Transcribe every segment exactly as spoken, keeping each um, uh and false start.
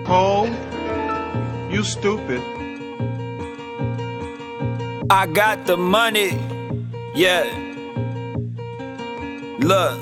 Cole, you stupid. I got the money, yeah. Look,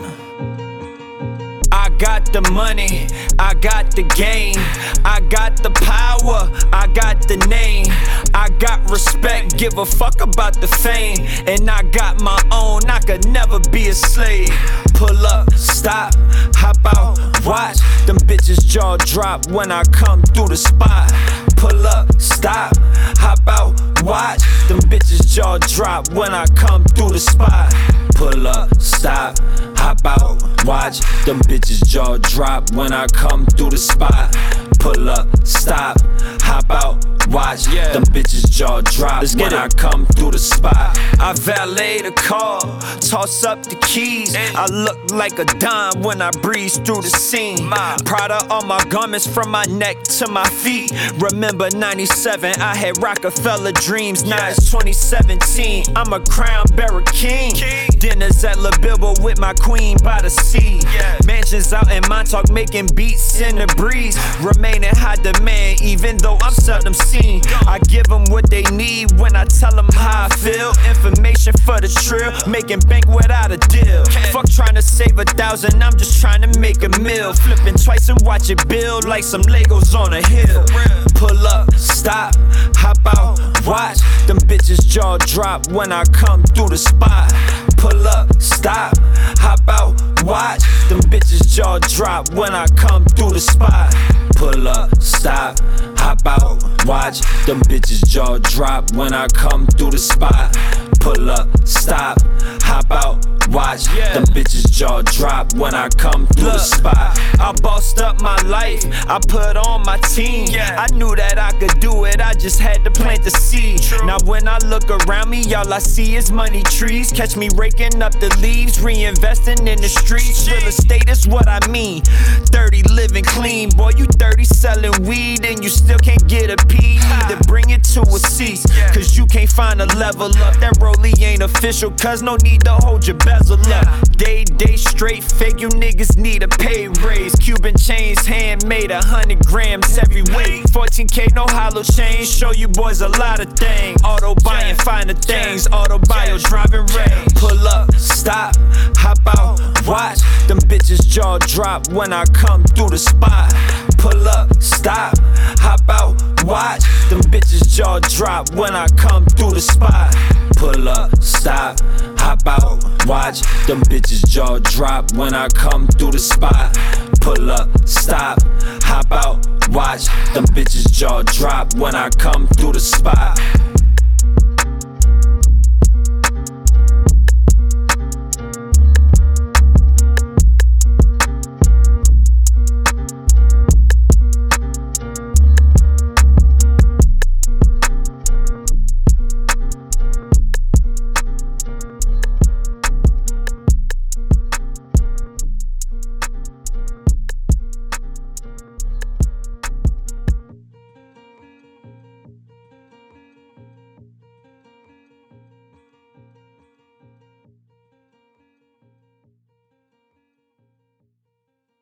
I got the money, I got the game, I got the power, I got the name, I got respect, give a fuck about the fame, and I got my own, I could never be a slave. Pull up, stop, hop out, watch them bitches jaw drop when I come through the spot. Pull up, stop, hop out, watch them bitches jaw drop when I come through the spot. Pull up, stop, hop out, watch them bitches jaw drop when I come through the spot. Pull up, stop, hop out, watch yeah. them bitches jaw drop Let's when I come through the spot. I valet the car, toss up the keys. I look like a dime when I breeze through the scene. Prada on my garments from my neck to my feet. Remember ninety-seven, I had Rockefeller dreams. Now it's twenty seventeen, I'm a crown bearer king. Dinners at La Bilbo with my queen by the sea. Mansions out in Montauk making beats in the breeze. Remaining high demand even though I'm seldom seen. I give them what they need when I tell them how I feel. Information for the trill, making bank without a deal. Fuck trying to save a thousand, I'm just trying to make a meal. Flipping twice and watch it build like some Legos on a hill. Pull up, stop, hop out, watch them bitches jaw drop when I come through the spot. Pull up, stop, hop out, watch them bitches jaw drop when I come through the spot. Pull up, stop, hop out, watch them bitches jaw drop when I come through the spot. Pull up, stop, hop out, watch yeah. them bitches jaw drop when I come through Look, the spot. I bossed up my life, I put on my team. Yeah. I knew that I could do it, I just had to plant the seed. True. Now when I look around me, all I see is money trees. Catch me raking up the leaves, reinvesting in the streets. Real estate is what I mean. thirty living clean, boy you thirty selling weed and you still can't get a P. Either bring it to a cease, cause you can't find a level up. That rollie ain't official, cause no need to hold your bezel up. Day, day straight fake, you niggas need a pay raise. Cuban chains, handmade, a hundred grams every week. fourteen K, no hollow chains, show you boys a lot of things. Auto buying, finer things, auto bio driving range. Pull up, stop, hop out, watch them bitches jaw drop when I come through the spot. Pull up, stop, hop out, watch them bitches jaw drop when I come through the spot. Pull up, stop, hop out, watch them bitches jaw drop when I come through the spot. Pull up, stop, hop out, watch them bitches jaw drop when I come through the spot.